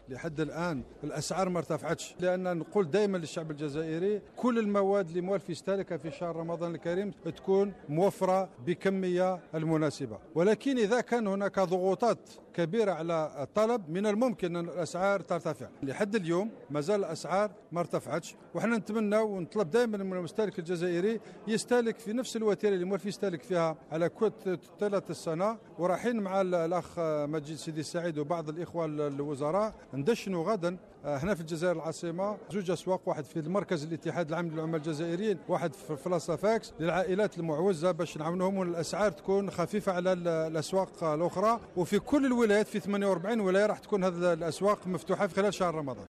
لحد الآن الأسعار ما ارتفعتش، لأن نقول دائما للشعب الجزائري كل المواد اللي موالف يستهلكها في شهر رمضان الكريم تكون موفرة بكمية المناسبة، ولكن إذا كان هناك ضغوطات كبيرة على الطلب من الممكن أن الأسعار ترتفع. لحد اليوم مازال الأسعار ما ارتفعتش، وحنا نتمنى ونطلب دائما من المستهلك الجزائري يستهلك في نفس الوتيرة اللي موالف يستهلك فيها على طيلة السنة. ورايحين مع الأخ مجيد سيدي السعيد وبعض الإخوة الوزراء ندشنوا غدا هنا في الجزائر العاصمة 2 أسواق، واحد في المركز الاتحاد العام للعمال الجزائريين، واحد في بلاصة فاكس للعائلات المعوزة باش نعاونوهم والأسعار تكون خفيفة على الأسواق الأخرى. وفي كل الولايات في 48 ولاية راح تكون هذه الأسواق مفتوحة في خلال شهر رمضان.